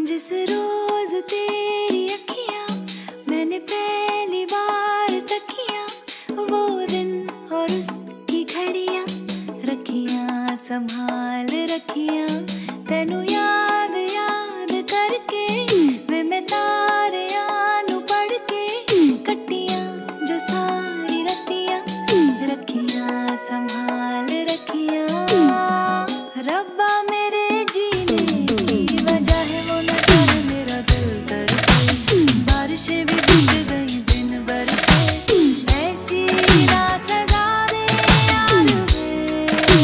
जिस रोज तेरी अखियां मैंने पहली बार तकिया, वो दिन और उसकी घड़ियां रखियां संभाल रखियां। तेनू याद याद करके वे मैं तारे आनू पढ़ के कट्टियां जो सारी रतियां रखियां संभाल रखियां। रब्बा मेरे जीने की वजह है वो न कर मेरा दिल तरसे, बारिशें भी बिक गई दिन बरसे, ऐसी ना सजा दे यार वे।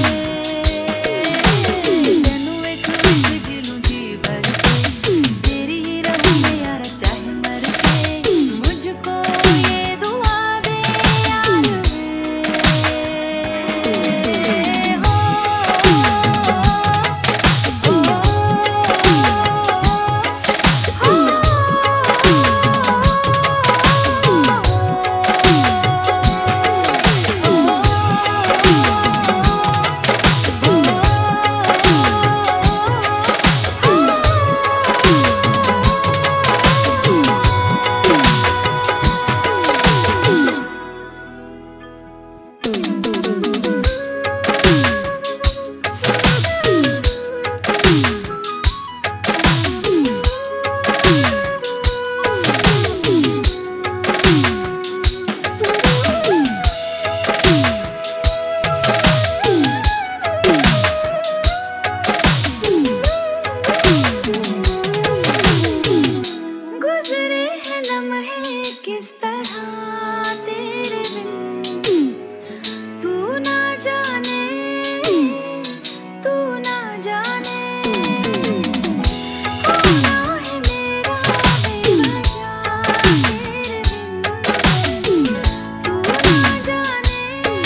तेनू एक जी लूं जी भर के, तेरी ही रहूं मैं यार चाहे मर के, मुझको ये दुआ दे यार वे। किस तरह तेरे बिन तू ना जाने, तू ना जाने होना है मेरा बेवजह तेरे बिन। तू ना जाने,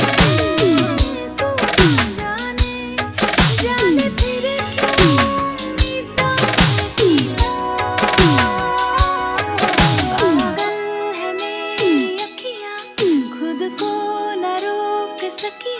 तू ना जाने, जाने फिर क्यों उम्मीदां किया। खुद को न रोक सकी